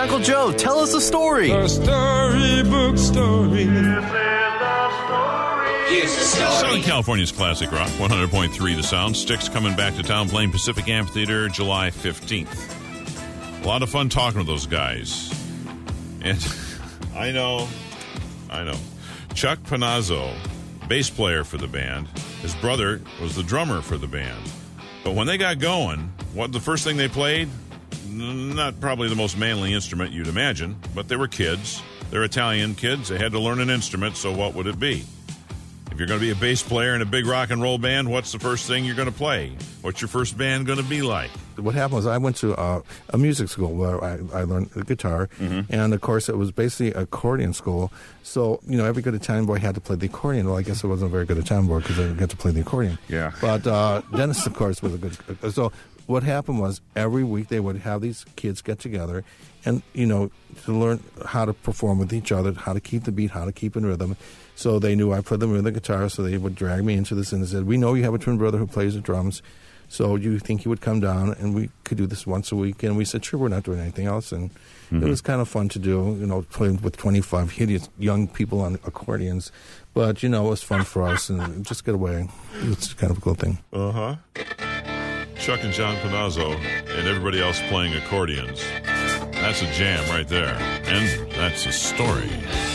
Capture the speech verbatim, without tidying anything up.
Uncle Joe, tell us a story. A storybook story. Here's the story. Southern California's classic rock, one hundred point three The Sound. Styx coming back to town, playing Pacific Amphitheater July fifteenth. A lot of fun talking to those guys. And I know, I know. Chuck Panazzo, bass player for the band. His brother was the drummer for the band. But when they got going, what the first thing they played? Not probably the most manly instrument you'd imagine, but they were kids. They're Italian kids. They had to learn an instrument, so what would it be? If you're going to be a bass player in a big rock and roll band, what's the first thing you're going to play? What's your first band going to be like? What happened was I went to uh, a music school where I, I learned the guitar, mm-hmm. and of course it was basically accordion school. So, you know, every good Italian boy had to play the accordion. Well, I guess it wasn't a very good Italian boy because I didn't get to play the accordion. Yeah. But uh, Dennis, of course, was a good... So what happened was every week they would have these kids get together and, you know, to learn how to perform with each other, how to keep the beat, how to keep in rhythm. So they knew I played the rhythm guitar, so they would drag me into this and they said, we know you have a twin brother who plays the drums, so you think he would come down and we could do this once a week? And we said, sure, we're not doing anything else. And mm-hmm. it was kind of fun to do, you know, playing with twenty-five hideous young people on accordions. But, you know, it was fun for us and just get away. It's kind of a cool thing. Uh-huh. Chuck and John Panazzo and everybody else playing accordions. That's a jam right there. And that's a story.